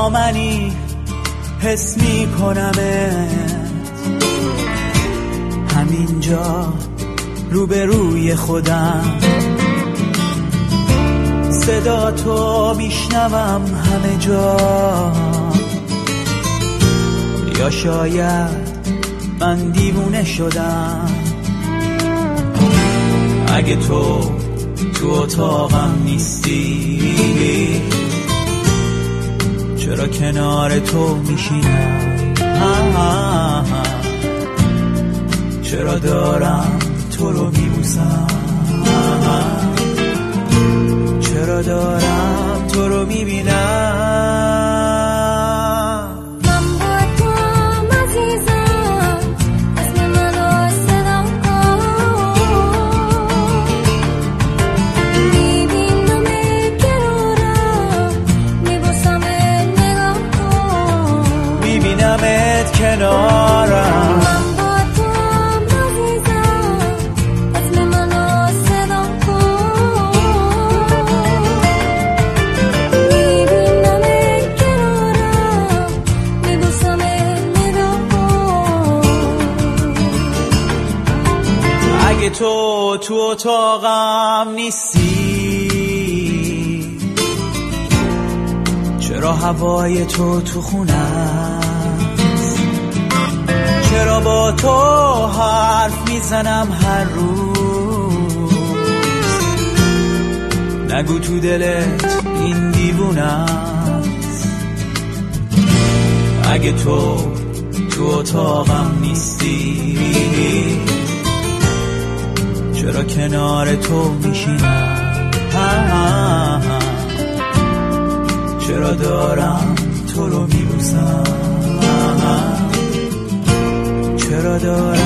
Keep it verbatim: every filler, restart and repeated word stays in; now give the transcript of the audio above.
با منی حس می کنمت همینجا روبروی خودم، صدا تو میشنوم همه جا. یا شاید من دیوونه شدم، اگه تو تو اتاقم نیستی چرا کنار تو میشینم؟ چرا دارم تو رو میبوسم؟ چرا دارم تو رو میبینم؟ میبینمت کنارم، اگه تو تو اتاقم نیستی چرا هوای تو تو خونه است؟ چرا با تو حرف میزنم هر روز؟ نگو تو دلت این دیوونه است. اگه تو تو اتاقم نیستی چرا کنار تو میشینم؟ چرا دارم تو رو میبوسم؟ چرا دارم